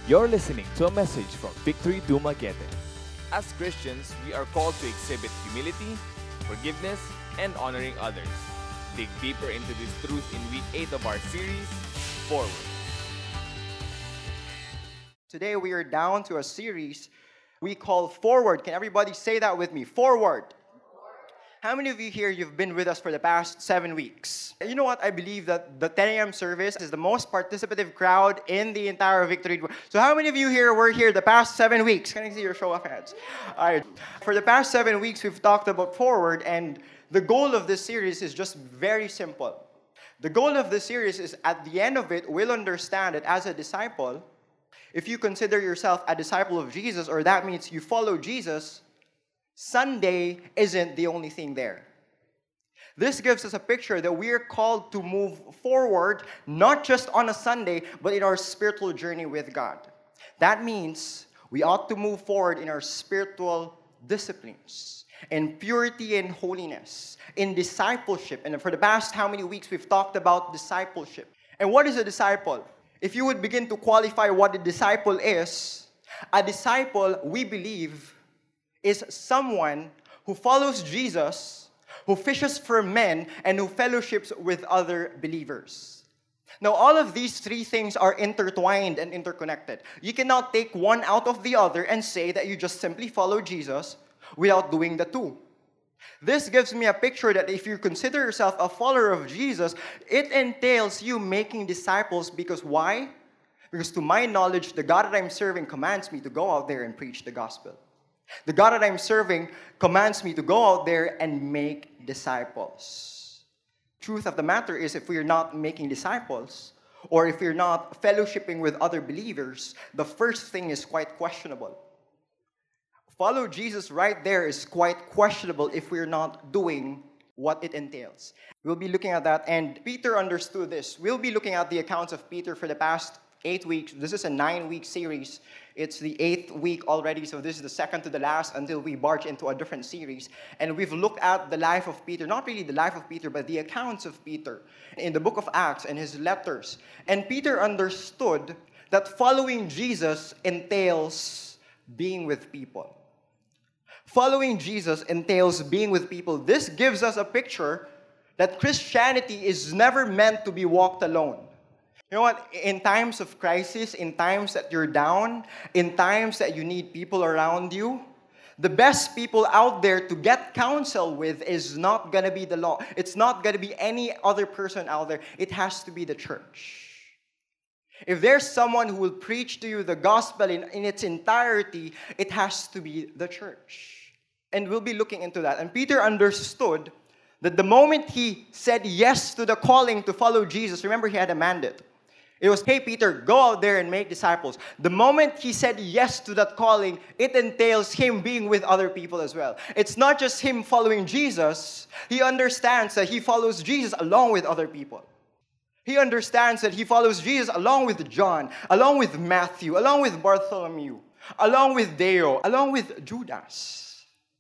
You're listening to a message from Victory Dumaguete. As Christians, we are called to exhibit humility, forgiveness, and honoring others. Dig deeper into this truth in week 8 of our series, Forward. Today we are down to a series we call Forward. Can everybody say that with me? Forward. How many of you here, you've been with us for the past 7 weeks? You know what? I believe that the 10 a.m. service is the most participative crowd in the entire Victory. So how many of you here were here the past 7 weeks? Can I see your show of hands? All right. For the past 7 weeks, we've talked about Forward, and the goal of this series is just very simple. The goal of this series is, at the end of it, we'll understand that as a disciple, if you consider yourself a disciple of Jesus, or that means you follow Jesus, Sunday isn't the only thing there. This gives us a picture that we are called to move forward, not just on a Sunday, but in our spiritual journey with God. That means we ought to move forward in our spiritual disciplines, in purity and holiness, in discipleship. And for the past how many weeks we've talked about discipleship. And what is a disciple? If you would begin to qualify what a disciple is, a disciple, we believe, is someone who follows Jesus, who fishes for men, and who fellowships with other believers. Now, all of these three things are intertwined and interconnected. You cannot take one out of the other and say that you just simply follow Jesus without doing the two. This gives me a picture that if you consider yourself a follower of Jesus, it entails you making disciples. Because why? Because to my knowledge, the God that I'm serving commands me to go out there and preach the gospel. The God that I'm serving commands me to go out there and make disciples. Truth of the matter is, if we're not making disciples, or if we're not fellowshipping with other believers, the first thing is quite questionable. Follow Jesus right there is quite questionable if we're not doing what it entails. We'll be looking at that, and Peter understood this. We'll be looking at the accounts of Peter for the past 8 weeks. This is a 9-week series. It's the 8th week already, so this is the second to the last until we barge into a different series. And we've looked at the life of Peter, not really the life of Peter, but the accounts of Peter in the book of Acts and his letters. And Peter understood that following Jesus entails being with people. Following Jesus entails being with people. This gives us a picture that Christianity is never meant to be walked alone. You know what? In times of crisis, in times that you're down, in times that you need people around you, the best people out there to get counsel with is not going to be the law. It's not going to be any other person out there. It has to be the church. If there's someone who will preach to you the gospel in its entirety, it has to be the church. And we'll be looking into that. And Peter understood that the moment he said yes to the calling to follow Jesus, remember he had a mandate. It was, hey, Peter, go out there and make disciples. The moment he said yes to that calling, it entails him being with other people as well. It's not just him following Jesus. He understands that he follows Jesus along with other people. He understands that he follows Jesus along with John, along with Matthew, along with Bartholomew, along with Deo, along with Judas.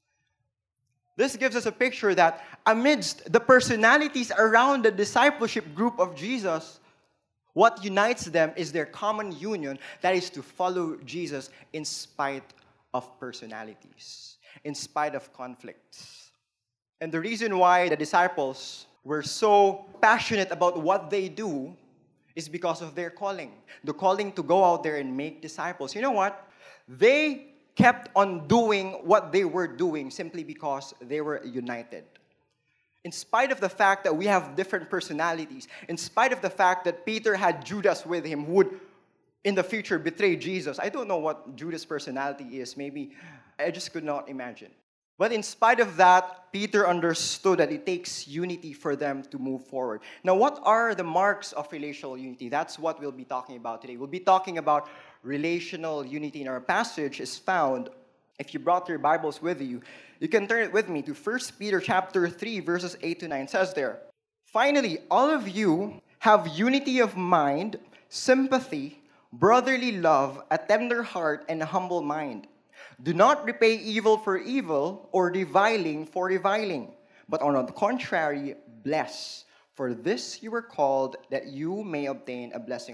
This gives us a picture that amidst the personalities around the discipleship group of Jesus, what unites them is their common union, that is to follow Jesus in spite of personalities, in spite of conflicts. And the reason why the disciples were so passionate about what they do is because of their calling. The calling to go out there and make disciples. You know what? They kept on doing what they were doing simply because they were united. In spite of the fact that we have different personalities, in spite of the fact that Peter had Judas with him who would in the future betray Jesus. I don't know what Judas' personality is. Maybe I just could not imagine. But in spite of that, Peter understood that it takes unity for them to move forward. Now, what are the marks of relational unity? That's what we'll be talking about today. We'll be talking about relational unity. In our passage is found, if you brought your Bibles with you, you can turn it with me to 1 Peter chapter 3, verses 8 to 9. It says there, finally, all of you have unity of mind, sympathy, brotherly love, a tender heart, and a humble mind. Do not repay evil for evil or reviling for reviling, but on the contrary, bless. For this you were called, that you may obtain a blessing.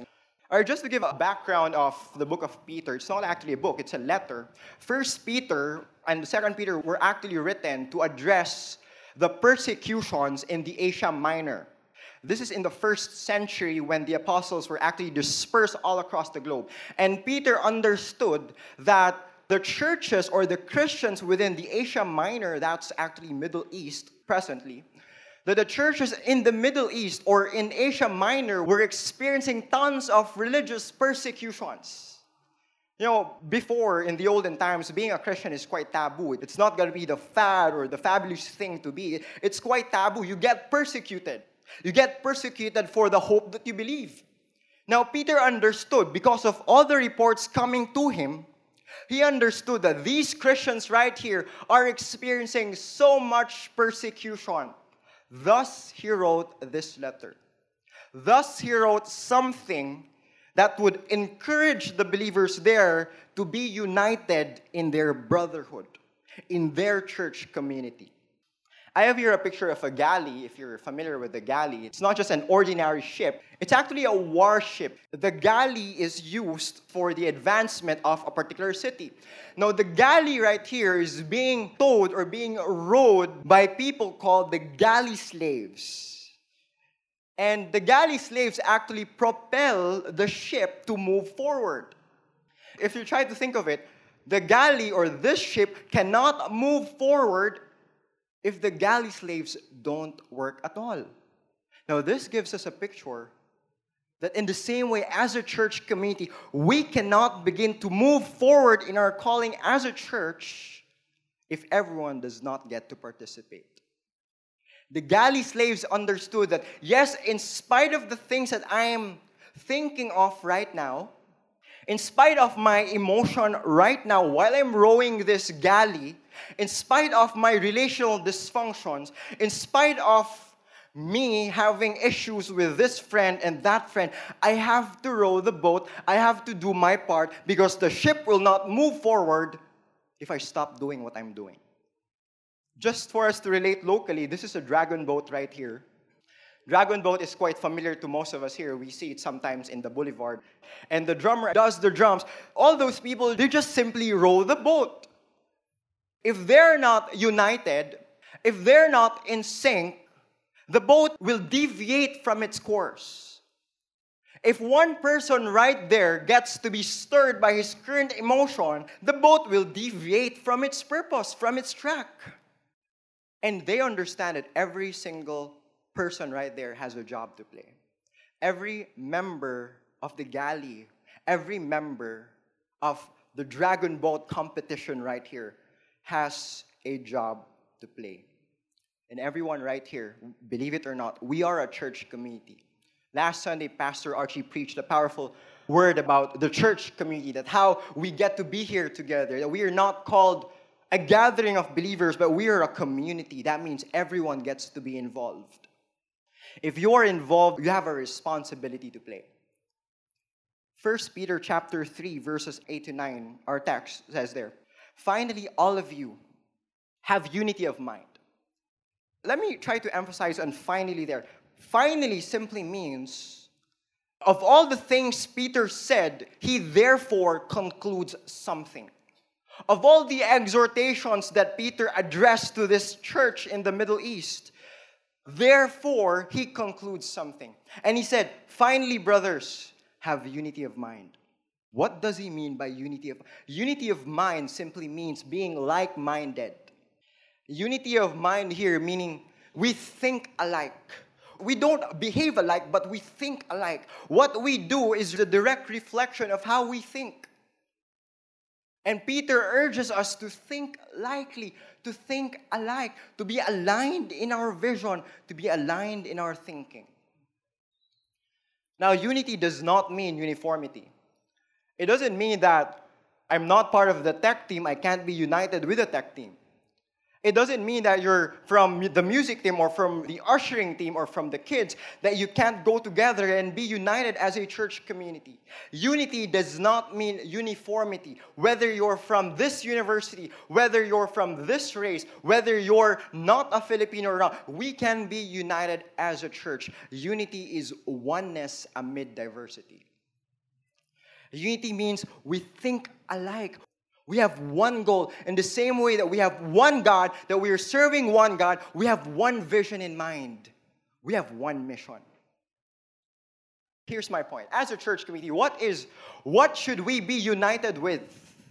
All right, just to give a background of the book of Peter, it's not actually a book, it's a letter. First Peter and Second Peter were actually written to address the persecutions in the Asia Minor. This is in the first century when the apostles were actually dispersed all across the globe. And Peter understood that the churches or the Christians within the Asia Minor, that's actually Middle East presently, that the churches in the Middle East or in Asia Minor were experiencing tons of religious persecutions. You know, before, in the olden times, being a Christian is quite taboo. It's not going to be the fad or the fabulous thing to be. It's quite taboo. You get persecuted. You get persecuted for the hope that you believe. Now, Peter understood, because of all the reports coming to him, he understood that these Christians right here are experiencing so much persecution. Thus, he wrote this letter. Thus, he wrote something that would encourage the believers there to be united in their brotherhood, in their church community. I have here a picture of a galley, if you're familiar with the galley. It's not just an ordinary ship. It's actually a warship. The galley is used for the advancement of a particular city. Now, the galley right here is being towed or being rowed by people called the galley slaves. And the galley slaves actually propel the ship to move forward. If you try to think of it, the galley or this ship cannot move forward if the galley slaves don't work at all. Now, this gives us a picture that in the same way as a church community, we cannot begin to move forward in our calling as a church if everyone does not get to participate. The galley slaves understood that, yes, in spite of the things that I am thinking of right now, in spite of my emotion right now while I'm rowing this galley, in spite of my relational dysfunctions, in spite of me having issues with this friend and that friend, I have to row the boat, I have to do my part because the ship will not move forward if I stop doing what I'm doing. Just for us to relate locally, this is a dragon boat right here. Dragon boat is quite familiar to most of us here. We see it sometimes in the boulevard. And the drummer does the drums. All those people, they just simply row the boat. If they're not united, if they're not in sync, the boat will deviate from its course. If one person right there gets to be stirred by his current emotion, the boat will deviate from its purpose, from its track. And they understand that every single person right there has a job to play. Every member of the galley, every member of the dragon boat competition right here has a job to play. And everyone right here, believe it or not, we are a church community. Last Sunday, Pastor Archie preached a powerful word about the church community, that how we get to be here together, that we are not called a gathering of believers, but we are a community. That means everyone gets to be involved. If you're involved, you have a responsibility to play. 1 Peter chapter 3, verses 8 to 9, our text says there, "Finally, all of you have unity of mind." Let me try to emphasize on finally there. Finally simply means, of all the things Peter said, he therefore concludes something. Of all the exhortations that Peter addressed to this church in the Middle East, therefore he concludes something. And he said, finally, brothers, have unity of mind. What does he mean by unity of mind? Unity of mind simply means being like-minded. Unity of mind here meaning we think alike. We don't behave alike, but we think alike. What we do is the direct reflection of how we think. And Peter urges us to think likely, to think alike, to be aligned in our vision, to be aligned in our thinking. Now, unity does not mean uniformity. It doesn't mean that I'm not part of the tech team, I can't be united with the tech team. It doesn't mean that you're from the music team or from the ushering team or from the kids, that you can't go together and be united as a church community. Unity does not mean uniformity. Whether you're from this university, whether you're from this race, whether you're not a Filipino or not, we can be united as a church. Unity is oneness amid diversity. Unity means we think alike. We have one goal. In the same way that we have one God, that we are serving one God, we have one vision in mind. We have one mission. Here's my point. As a church community, what should we be united with?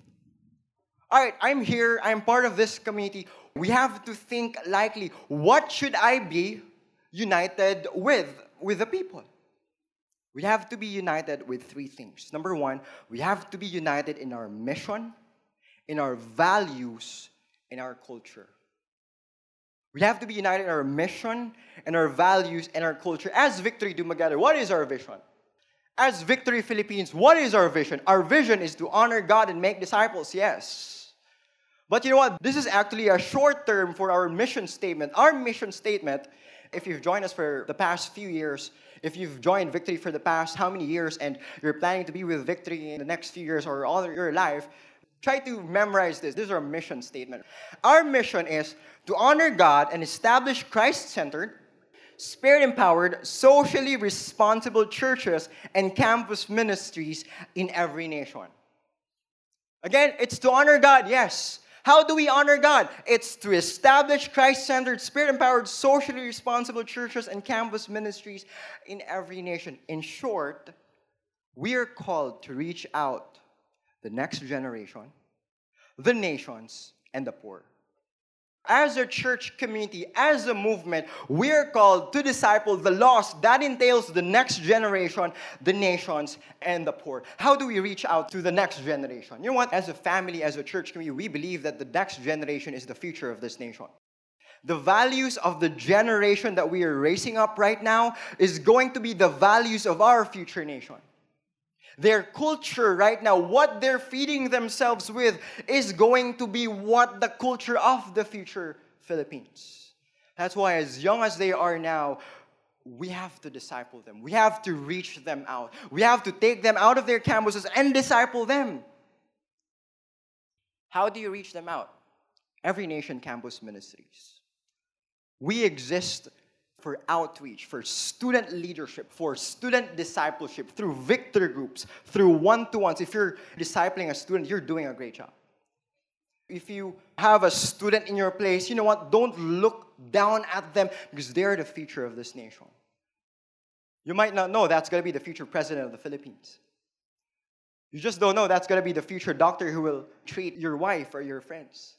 All right, I'm here. I'm part of this community. We have to think likely. What should I be united with the people? We have to be united with three things. Number one, we have to be united in our mission, in our values, in our culture. We have to be united in our mission, in our values, and our culture. As Victory Dumaguete, what is our vision? As Victory Philippines, what is our vision? Our vision is to honor God and make disciples, yes. But you know what? This is actually a short term for our mission statement. Our mission statement, if you've joined us for the past few years, if you've joined Victory for the past how many years, and you're planning to be with Victory in the next few years or all your life, try to memorize this. This is our mission statement. Our mission is to honor God and establish Christ-centered, Spirit-empowered, socially responsible churches and campus ministries in every nation. Again, it's to honor God, yes. How do we honor God? It's to establish Christ-centered, Spirit-empowered, socially responsible churches and campus ministries in every nation. In short, we are called to reach out the next generation, the nations, and the poor. As a church community, as a movement, we are called to disciple the lost. That entails the next generation, the nations, and the poor. How do we reach out to the next generation? You know what? As a family, as a church community, we believe that the next generation is the future of this nation. The values of the generation that we are raising up right now is going to be the values of our future nation. Their culture right now, what they're feeding themselves with, is going to be what the culture of the future Philippines. That's why as young as they are now, we have to disciple them. We have to reach them out. We have to take them out of their campuses and disciple them. How do you reach them out? Every Nation Campus Ministries. We exist for outreach, for student leadership, for student discipleship, through victory groups, through one-to-ones. If you're discipling a student, you're doing a great job. If you have a student in your place, you know what? Don't look down at them because they're the future of this nation. You might not know that's going to be the future president of the Philippines. You just don't know that's going to be the future doctor who will treat your wife or your friends.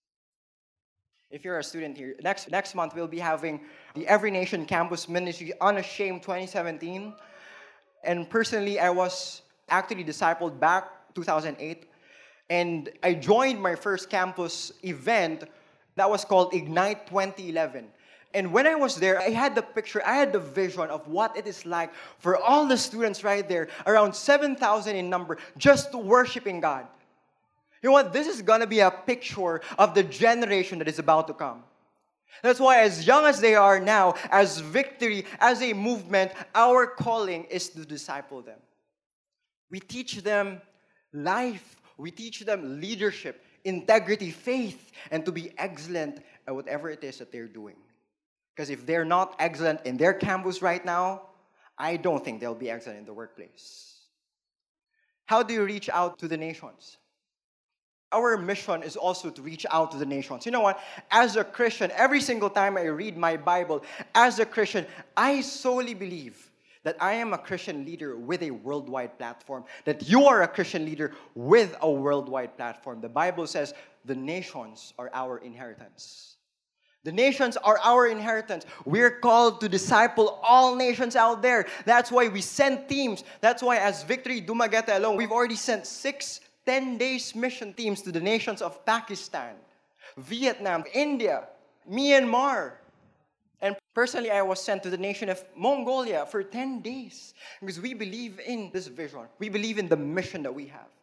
If you're a student here, next month we'll be having the Every Nation Campus Ministry Unashamed 2017. And personally, I was actually discipled back 2008. And I joined my first campus event that was called Ignite 2011. And when I was there, I had the picture, I had the vision of what it is like for all the students right there, around 7,000 in number, just worshiping God. You know what? This is going to be a picture of the generation that is about to come. That's why as young as they are now, as Victory, as a movement, our calling is to disciple them. We teach them life. We teach them leadership, integrity, faith, and to be excellent at whatever it is that they're doing. Because if they're not excellent in their campus right now, I don't think they'll be excellent in the workplace. How do you reach out to the nations? Our mission is also to reach out to the nations. You know what? As a Christian, every single time I read my Bible, as a Christian, I solely believe that I am a Christian leader with a worldwide platform, that you are a Christian leader with a worldwide platform. The Bible says the nations are our inheritance. The nations are our inheritance. We're called to disciple all nations out there. That's why we send teams. That's why as Victory Dumaguete alone, we've already sent 10 days mission teams to the nations of Pakistan, Vietnam, India, Myanmar. And personally, I was sent to the nation of Mongolia for 10 days because we believe in this vision. We believe in the mission that we have.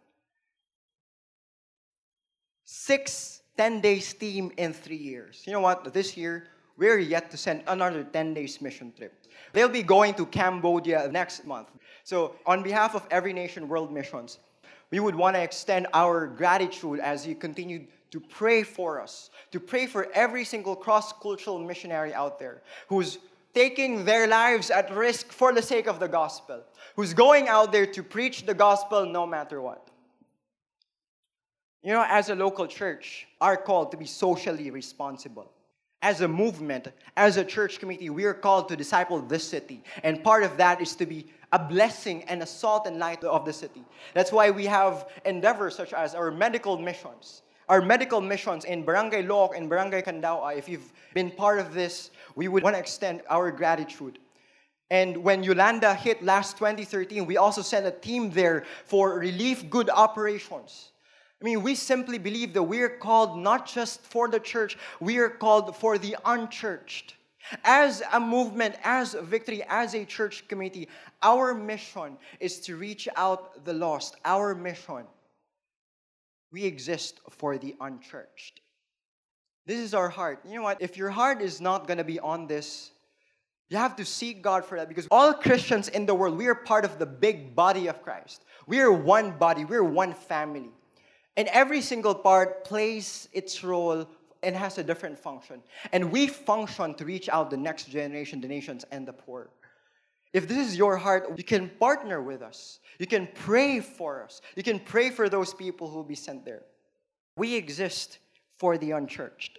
6 10 days team in 3 years. You know what? This year, we're yet to send another 10 days mission trip. They'll be going to Cambodia next month. So on behalf of Every Nation World Missions, we would want to extend our gratitude as you continue to pray for us, to pray for every single cross-cultural missionary out there who's taking their lives at risk for the sake of the gospel, who's going out there to preach the gospel no matter what. You know, as a local church, are called to be socially responsible. As a movement, as a church committee, we are called to disciple this city. And part of that is to be a blessing and a salt and light of the city. That's why we have endeavors such as our medical missions. Our medical missions in Barangay Look and Barangay Candaua, if you've been part of this, we would want to extend our gratitude. And when Yolanda hit last 2013, we also sent a team there for relief good operations. I mean, we simply believe that we are called not just for the church, we are called for the unchurched. As a movement, as a Victory, as a church committee, our mission is to reach out the lost. Our mission, we exist for the unchurched. This is our heart. You know what? If your heart is not going to be on this, you have to seek God for that, because all Christians in the world, we are part of the big body of Christ. We are one body. We are one family. And every single part plays its role and has a different function. And we function to reach out the next generation, the nations, and the poor. If this is your heart, you can partner with us. You can pray for us. You can pray for those people who will be sent there. We exist for the unchurched.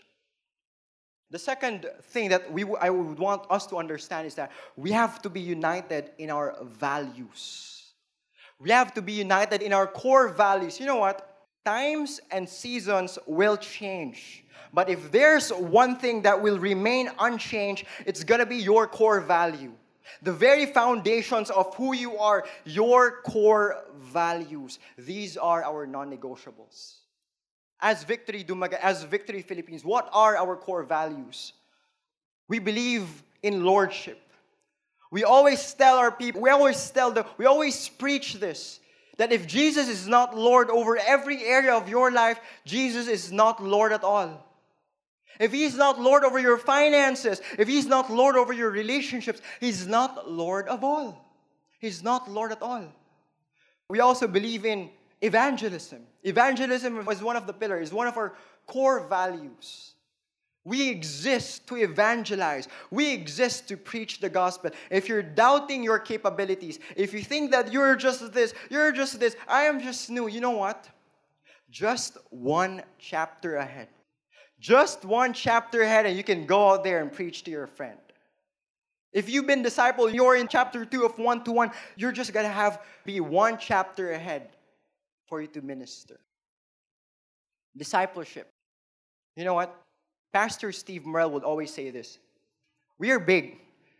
The second thing that I would want us to understand is that we have to be united in our values. We have to be united in our core values. You know what? Times and seasons will change. But if there's one thing that will remain unchanged, it's going to be your core value. The very foundations of who you are, your core values. These are our non-negotiables. As Victory Dumaguete, as Victory Philippines, what are our core values? We believe in lordship. We always tell our people, we always preach this, that if Jesus is not Lord over every area of your life, Jesus is not Lord at all. If He's not Lord over your finances, if He's not Lord over your relationships, He's not Lord of all. He's not Lord at all. We also believe in evangelism. Evangelism is one of the pillars, one of our core values. We exist to evangelize. We exist to preach the gospel. If you're doubting your capabilities, if you think that you're just this, I am just new, you know what? Just one chapter ahead. Just one chapter ahead, and you can go out there and preach to your friend. If you've been discipled, you're in chapter 2 of 1-to-1, you're just going to be one chapter ahead for you to minister. Discipleship. You know what? Pastor Steve Merle would always say this. We are big.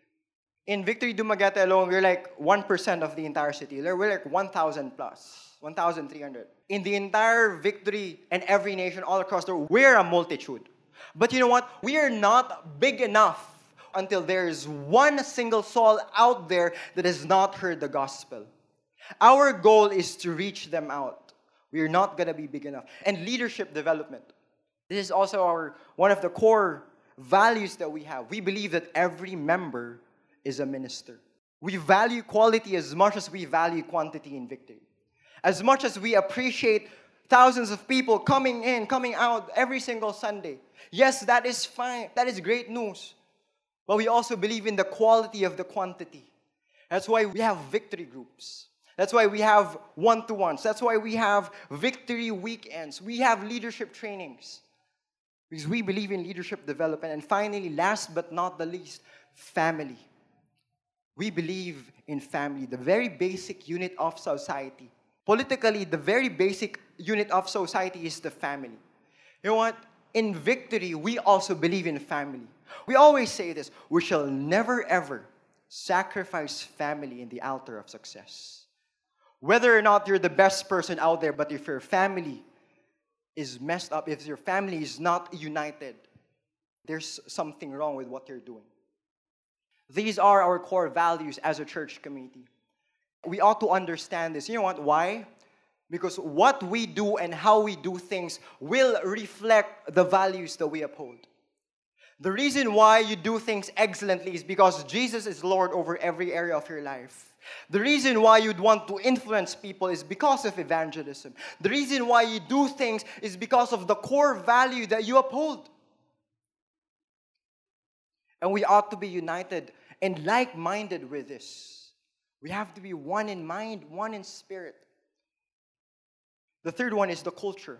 In Victory Dumaguete alone, we're like 1% of the entire city. We're like 1,000 plus, 1,300. In the entire Victory and every nation all across the world, we're a multitude. But you know what? We are not big enough until there is one single soul out there that has not heard the gospel. Our goal is to reach them out. We are not going to be big enough. And leadership development. This is also one of the core values that we have. We believe that every member is a minister. We value quality as much as we value quantity in Victory. As much as we appreciate thousands of people coming in, coming out every single Sunday. Yes, that is fine. That is great news. But we also believe in the quality of the quantity. That's why we have victory groups. That's why we have one-to-ones. That's why we have victory weekends. We have leadership trainings. Because we believe in leadership development. And finally, last but not the least, family. We believe in family, the very basic unit of society. Politically, the very basic unit of society is the family. You know what? In Victory, we also believe in family. We always say this, we shall never ever sacrifice family in the altar of success. Whether or not you're the best person out there, but if your family is messed up, if your family is not united, there's something wrong with what you're doing. These are our core values as a church community. We ought to understand this. You know what? Why? Because what we do and how we do things will reflect the values that we uphold. The reason why you do things excellently is because Jesus is Lord over every area of your life. The reason why you'd want to influence people is because of evangelism. The reason why you do things is because of the core value that you uphold. And we ought to be united and like-minded with this. We have to be one in mind, one in spirit. The third one is the culture.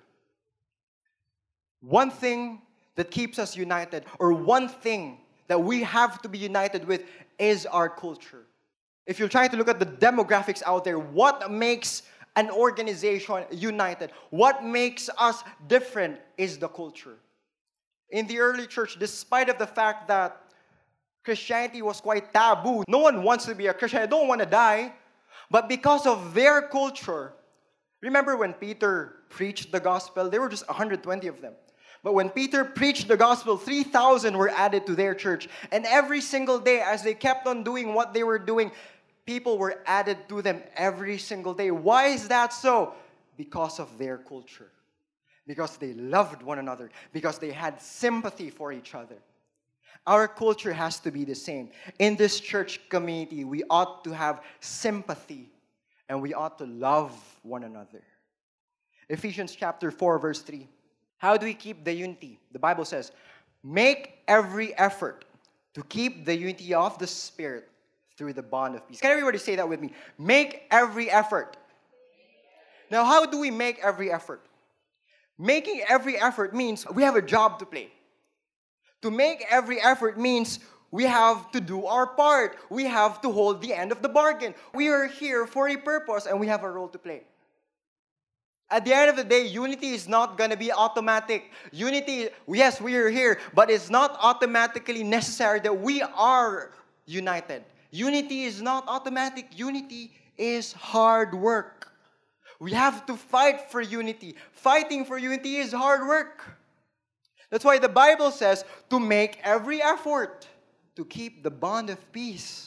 One thing that keeps us united, or one thing that we have to be united with, is our culture. If you're trying to look at the demographics out there, what makes an organization united, what makes us different, is the culture. In the early church, despite of the fact that Christianity was quite taboo, no one wants to be a Christian, I don't want to die, but because of their culture, remember when Peter preached the gospel, there were just 120 of them. But when Peter preached the gospel, 3,000 were added to their church. And every single day, as they kept on doing what they were doing, people were added to them every single day. Why is that so? Because of their culture. Because they loved one another. Because they had sympathy for each other. Our culture has to be the same. In this church community, we ought to have sympathy. And we ought to love one another. Ephesians chapter 4, verse 3. How do we keep the unity? The Bible says, make every effort to keep the unity of the Spirit through the bond of peace. Can everybody say that with me? Make every effort. Now, how do we make every effort? Making every effort means we have a job to play. To make every effort means we have to do our part. We have to hold the end of the bargain. We are here for a purpose and we have a role to play. At the end of the day, unity is not going to be automatic. Unity, yes, we are here, but it's not automatically necessary that we are united. Unity is not automatic. Unity is hard work. We have to fight for unity. Fighting for unity is hard work. That's why the Bible says to make every effort to keep the bond of peace.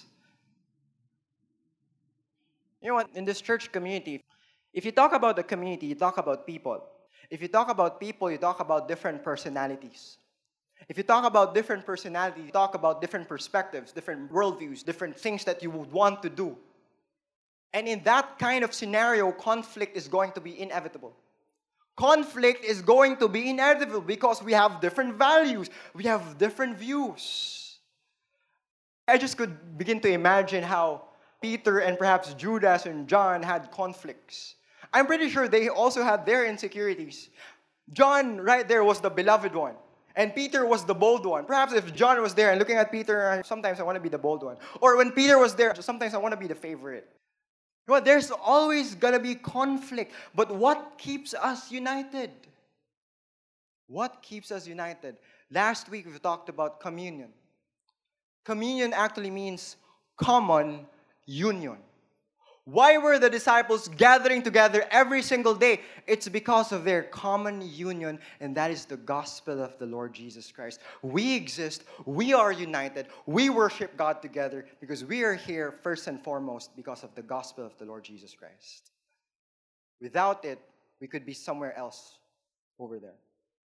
You know what? In this church community, if you talk about the community, you talk about people. If you talk about people, you talk about different personalities. If you talk about different personalities, you talk about different perspectives, different worldviews, different things that you would want to do. And in that kind of scenario, conflict is going to be inevitable. Conflict is going to be inevitable because we have different values. We have different views. I just could begin to imagine how Peter and perhaps Judas and John had conflicts. I'm pretty sure they also had their insecurities. John, right there, was the beloved one. And Peter was the bold one. Perhaps if John was there and looking at Peter, sometimes I want to be the bold one. Or when Peter was there, sometimes I want to be the favorite. You know, there's always going to be conflict. But what keeps us united? What keeps us united? Last week we talked about communion. Communion actually means common union. Why were the disciples gathering together every single day? It's because of their common union, and that is the gospel of the Lord Jesus Christ. We exist, we are united, we worship God together because we are here first and foremost because of the gospel of the Lord Jesus Christ. Without it, we could be somewhere else over there.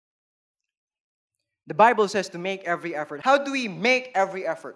The Bible says to make every effort. How do we make every effort?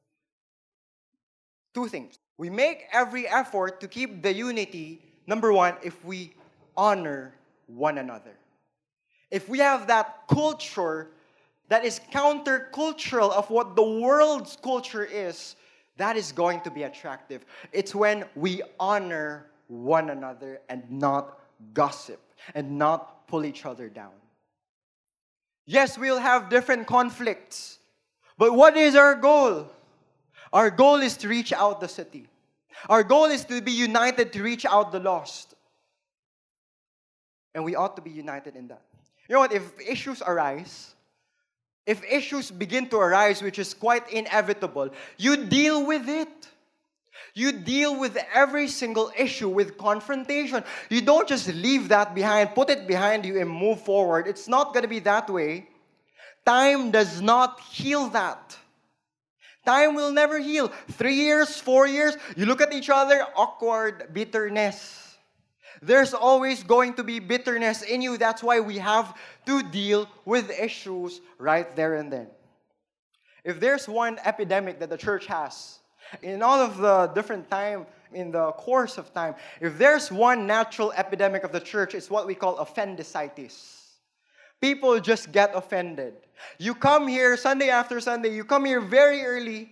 Two things. We make every effort to keep the unity, number one, if we honor one another. If we have that culture that is countercultural of what the world's culture is, that is going to be attractive. It's when we honor one another and not gossip and not pull each other down. Yes, we'll have different conflicts, but what is our goal? Our goal is to reach out the city. Our goal is to be united to reach out the lost. And we ought to be united in that. You know what? If issues arise, if issues begin to arise, which is quite inevitable, you deal with it. You deal with every single issue with confrontation. You don't just leave that behind, put it behind you and move forward. It's not going to be that way. Time does not heal that. Time will never heal. 3 years, 4 years, you look at each other, awkward, bitterness. There's always going to be bitterness in you. That's why we have to deal with issues right there and then. If there's one epidemic that the church has, in all of the different time, in the course of time, if there's one natural epidemic of the church, it's what we call appendicitis. People just get offended. You come here Sunday after Sunday, you come here very early,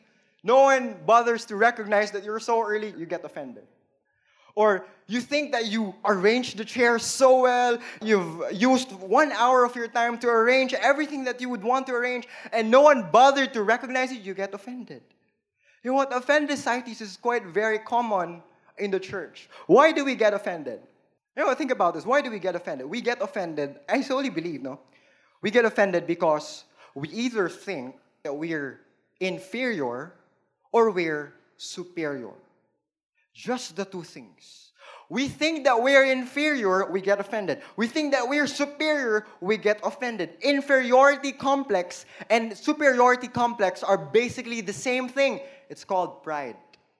No one bothers to recognize that you're so early, you get offended. Or you think that you arranged the chair so well, you've used 1 hour of your time to arrange everything that you would want to arrange, and no one bothered to recognize it, you get offended. You know what? Offendicitis is quite very common in the church. Why do we get offended? You know, think about this. Why do we get offended? We get offended, I solely believe, no? We get offended because we either think that we're inferior or we're superior. Just the two things. We think that we're inferior, we get offended. We think that we're superior, we get offended. Inferiority complex and superiority complex are basically the same thing. It's called pride.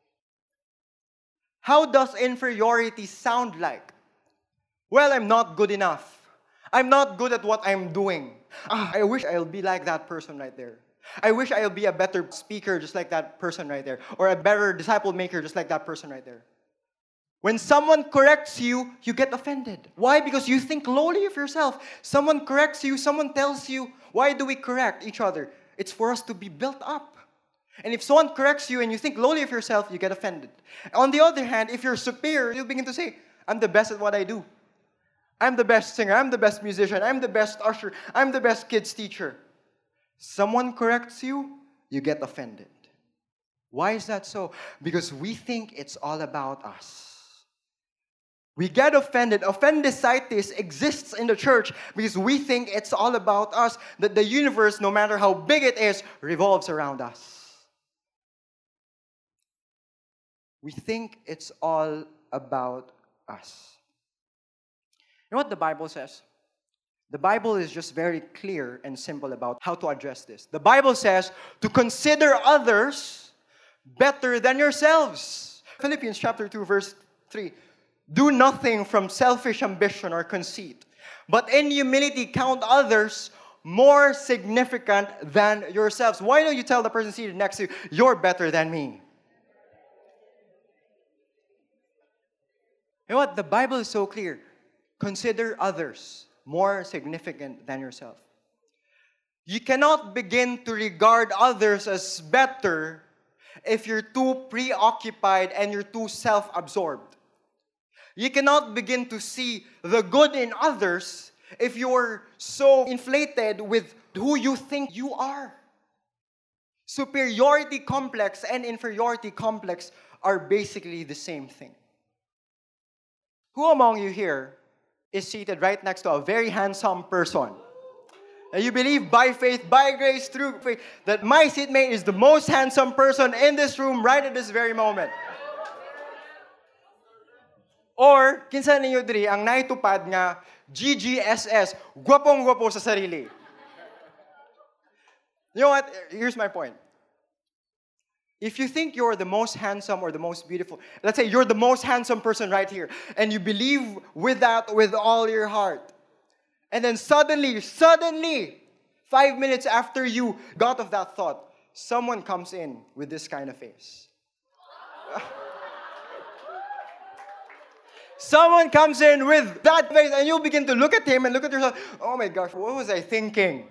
How does inferiority sound like? Well, I'm not good enough. I'm not good at what I'm doing. I wish I'll be like that person right there. I wish I'll be a better speaker just like that person right there. Or a better disciple maker just like that person right there. When someone corrects you, you get offended. Why? Because you think lowly of yourself. Someone corrects you, someone tells you. Why do we correct each other? It's for us to be built up. And if someone corrects you and you think lowly of yourself, you get offended. On the other hand, if you're superior, you'll begin to say, I'm the best at what I do. I'm the best singer. I'm the best musician. I'm the best usher. I'm the best kids teacher. Someone corrects you, you get offended. Why is that so? Because we think it's all about us. We get offended. Offendicitis exists in the church because we think it's all about us, that the universe, no matter how big it is, revolves around us. We think it's all about us. You know what the Bible says? The Bible is just very clear and simple about how to address this. The Bible says to consider others better than yourselves. Philippians chapter 2, verse 3. Do nothing from selfish ambition or conceit, but in humility count others more significant than yourselves. Why don't you tell the person seated next to you, you're better than me? You know what? The Bible is so clear. Consider others more significant than yourself. You cannot begin to regard others as better if you're too preoccupied and you're too self-absorbed. You cannot begin to see the good in others if you're so inflated with who you think you are. Superiority complex and inferiority complex are basically the same thing. Who among you here is seated right next to a very handsome person? And you believe by faith, by grace, through faith, that my seatmate is the most handsome person in this room right at this very moment. Or, kinsa ninyo diri ang naitupad nga GGSS, gwapong-gwapo sa sarili. You know what? Here's my point. If you think you're the most handsome or the most beautiful, let's say you're the most handsome person right here, and you believe with that with all your heart, and then suddenly, 5 minutes after you got of that thought, someone comes in with this kind of face. Someone comes in with that face, and you'll begin to look at him and look at yourself. Oh my gosh, what was I thinking?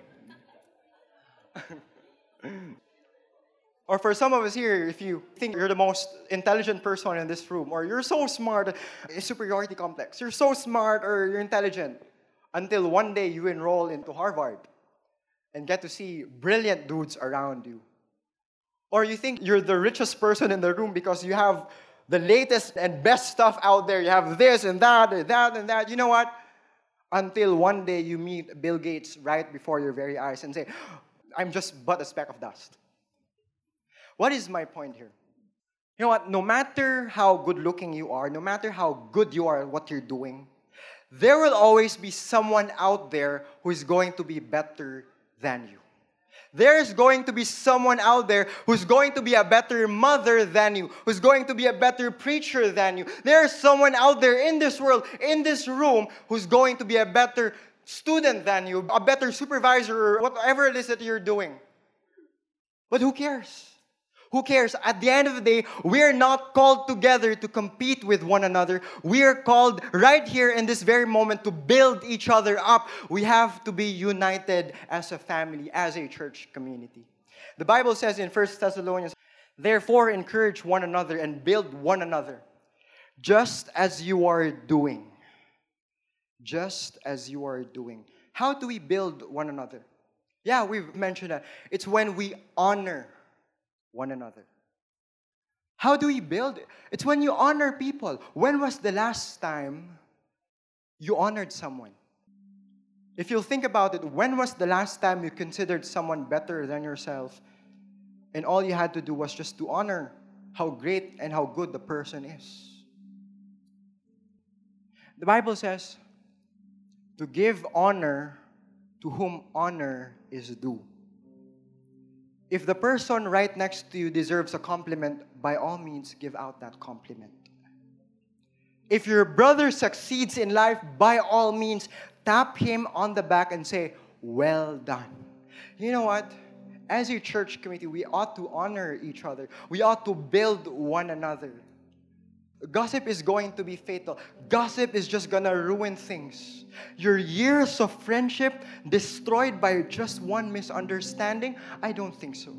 Or for some of us here, if you think you're the most intelligent person in this room, or you're so smart, it's superiority complex. You're so smart or you're intelligent until one day you enroll into Harvard and get to see brilliant dudes around you. Or you think you're the richest person in the room because you have the latest and best stuff out there. You have this and that and that and that. You know what? Until one day you meet Bill Gates right before your very eyes and say, I'm just but a speck of dust. What is my point here? You know what? No matter how good looking you are, no matter how good you are at what you're doing, there will always be someone out there who is going to be better than you. There's going to be someone out there who's going to be a better mother than you, who's going to be a better preacher than you. There's someone out there in this world, in this room, who's going to be a better student than you, a better supervisor, or whatever it is that you're doing. But who cares? Who cares? At the end of the day, we're not called together to compete with one another. We are called right here in this very moment to build each other up. We have to be united as a family, as a church community. The Bible says in 1 Thessalonians, Therefore, encourage one another and build one another, just as you are doing. Just as you are doing. How do we build one another? Yeah, we've mentioned that. It's when we honor one another. How do we build it? It's when you honor people. When was the last time you honored someone? If you'll think about it, when was the last time you considered someone better than yourself and all you had to do was just to honor how great and how good the person is? The Bible says to give honor to whom honor is due. If the person right next to you deserves a compliment, by all means, give out that compliment. If your brother succeeds in life, by all means, tap him on the back and say, well done. You know what? As a church community, we ought to honor each other. We ought to build one another. Gossip is going to be fatal. Gossip is just going to ruin things. Your years of friendship destroyed by just one misunderstanding? I don't think so.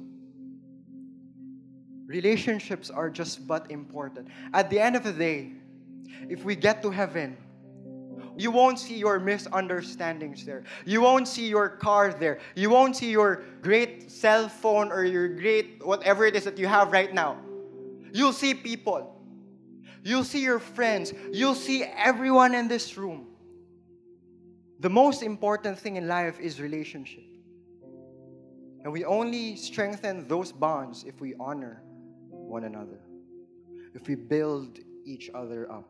Relationships are just but important. At the end of the day, if we get to heaven, you won't see your misunderstandings there. You won't see your car there. You won't see your great cell phone or your great whatever it is that you have right now. You'll see people. You'll see your friends. You'll see everyone in this room. The most important thing in life is relationship. And we only strengthen those bonds if we honor one another. If we build each other up.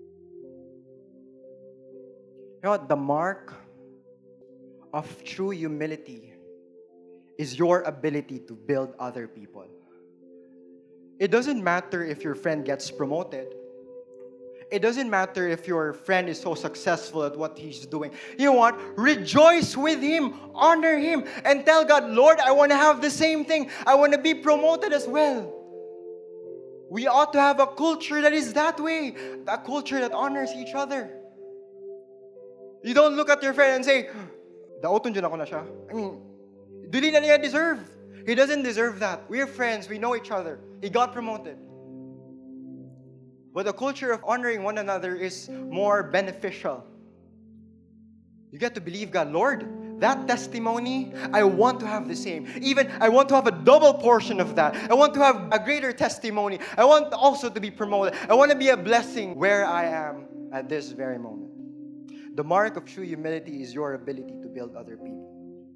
You know what? The mark of true humility is your ability to build other people. It doesn't matter if your friend gets promoted. It doesn't matter if your friend is so successful at what he's doing. You know what? Rejoice with him. Honor him. And tell God, Lord, I want to have the same thing. I want to be promoted as well. We ought to have a culture that is that way. A culture that honors each other. You don't look at your friend and say, daoton dyan ako na siya. I mean, dili na niya deserve. He doesn't deserve that. We're friends. We know each other. He got promoted. But the culture of honoring one another is more beneficial. You get to believe God, Lord, that testimony, I want to have the same. Even I want to have a double portion of that. I want to have a greater testimony. I want also to be promoted. I want to be a blessing where I am at this very moment. The mark of true humility is your ability to build other people.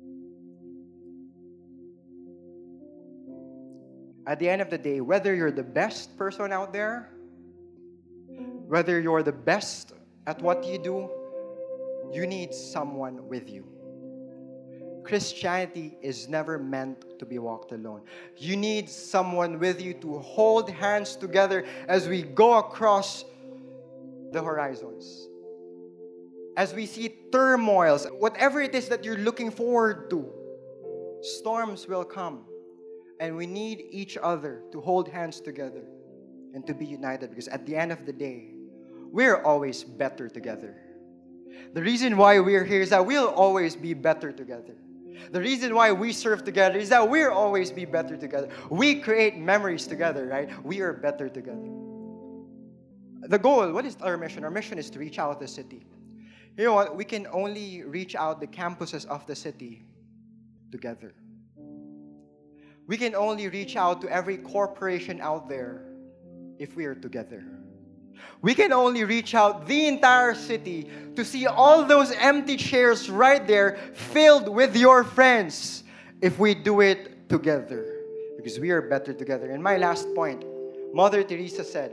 At the end of the day, whether you're the best person out there, whether you're the best at what you do, you need someone with you. Christianity is never meant to be walked alone. You need someone with you to hold hands together as we go across the horizons. As we see turmoils, whatever it is that you're looking forward to, storms will come. And we need each other to hold hands together and to be united, because at the end of the day, we're always better together. The reason why we're here is that we'll always be better together. The reason why we serve together is that we'll always be better together. We create memories together, right? We are better together. The goal, what is our mission? Our mission is to reach out the city. You know what? We can only reach out the campuses of the city together. We can only reach out to every corporation out there if we are together. We can only reach out the entire city to see all those empty chairs right there filled with your friends if we do it together, because we are better together. And my last point, Mother Teresa said,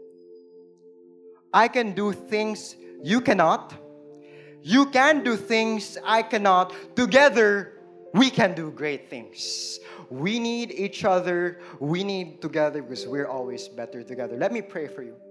I can do things you cannot. You can do things I cannot. Together, we can do great things. We need each other. We need together because we're always better together. Let me pray for you.